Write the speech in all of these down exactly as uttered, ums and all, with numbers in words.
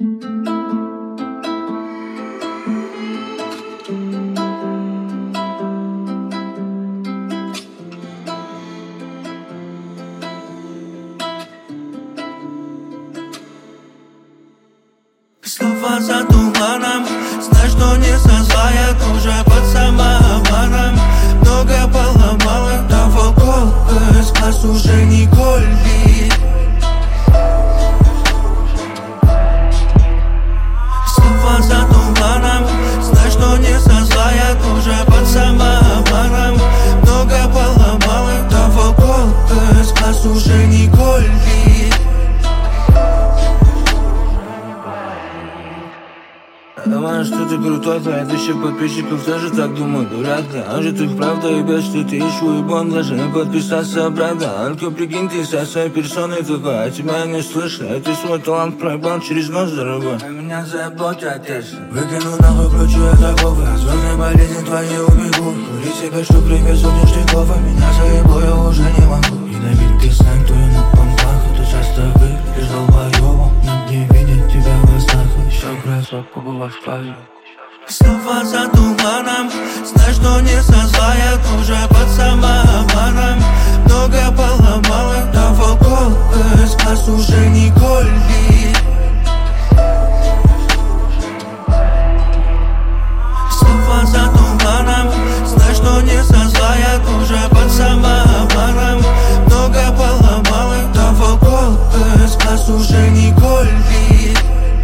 Слова за туманом, знай, что не созвает уже под самообманом. Много поломало, того колка из глаз уже не колит. Слова за туманом, знай, что не созвает уже под самообманом. Много поломало, того колка из глаз уже не колит. Думаю, что ты крутой, твои тысячи подписчиков тоже так думают, вряд ли. А же ты вправду ебешь, что ты ищешь уебан, даже не подписаться обратно. Только прикинь, ты со своей персоной такой, а тебя не слышно. А ты свой талант проебал через нос, дорогой. А меня заботят тесно. Выкину нахуй, включу я такого. Звездные болезни твои убегут. Кури себе, что привезу ништяков, а меня заебло я уже не могу. И набить ты снайптую на понтах, и ты часто выглядишь долбоёбом. Но не видеть тебя в глазах, еще красок побывать в паре. Слова за туманом, знай, что не созвает уже под самообманом. Много поломало, того колка из глаз уже не колит. Слова за туманом, знай, что не созвает уже под самообманом. Много поломало, того колка из глаз уже не колит.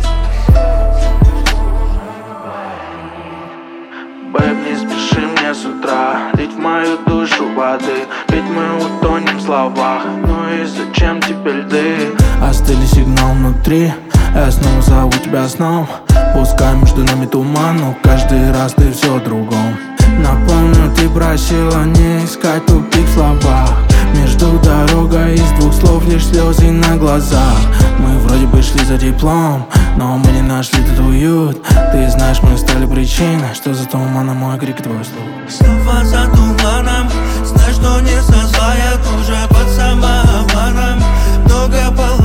Бэйб, не спеши мне с утра лить в мою душу воды, ведь мы утонем в словах. Ну и зачем тебе льды? Остыли сигнал внутри, я снова зову тебя сном. Пускай между нами туман, но каждый раз ты все о другом. Напомню, ты просила не искать тупик в словах. Между дорогой из двух слов лишь слезы на глазах. Мы вроде бы шли за теплом, но мы не нашли тут уют. Ты знаешь, мы стали причиной, что за туманом мой крик, твой слух. Слова за туманом, знай, что не созвает уже под самообманом. Много поломало.